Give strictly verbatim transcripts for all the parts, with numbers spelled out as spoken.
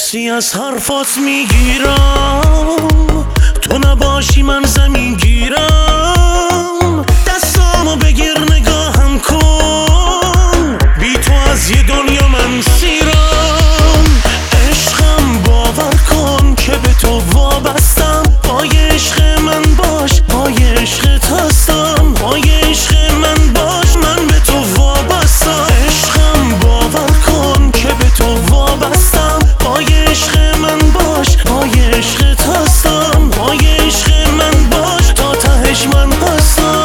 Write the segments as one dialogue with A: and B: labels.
A: حسی از حرفات میگیرم، تو نباشی من زمین گیرم. دستامو بگیر نگاهم کن، بی تو از یه دنیا من سیرم. عشقم باور کن که به تو وابستم، پای عشق من باش، پای عشقت هستم. پای عشق من باش، من به تو وابستم. عشقم باور کن که به تو وابستم، پای عشق من باش، پای عشقت هستم. پای عشق من باش، تا تهش من هستم.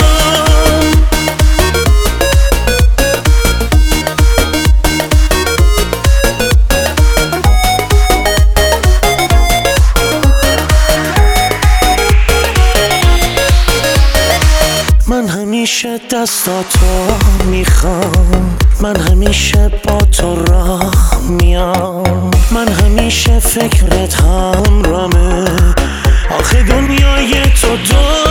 A: من همیشه دستاتو میخوام، من همیشه با تو راه میام. من همیشه فکرت همرامه، آخه دنیای تو دو